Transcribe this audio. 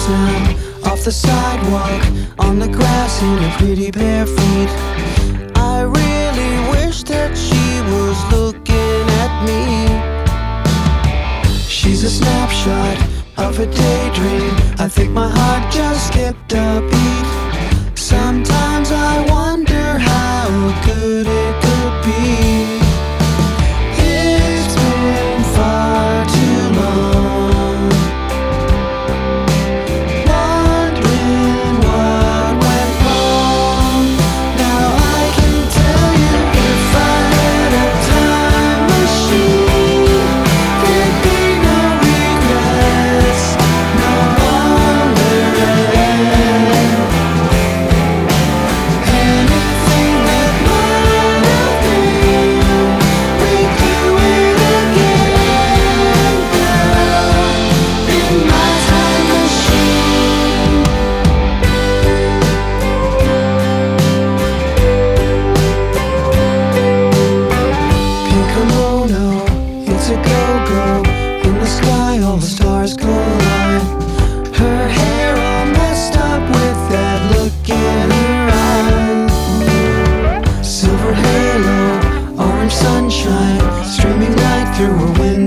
now, off the sidewalk, on the grass in her pretty bare feet. I really wish that she was looking at me. She's a snapshot of a daydream. I think my heart just skipped a beat. Sometimes I wonder how good it could be. It's been far too long, wondering what went wrong. Now I can tell you, if I had a time machine, there'd be no regrets, no wonderland. Anything that might have been, we'd do it again now, in my time machine. Pink kimono, it's a go-go. In the sky all the stars collide. Her hair all messed up with that look in her eyes. Silver halo, orange sunshine, streaming light through her window.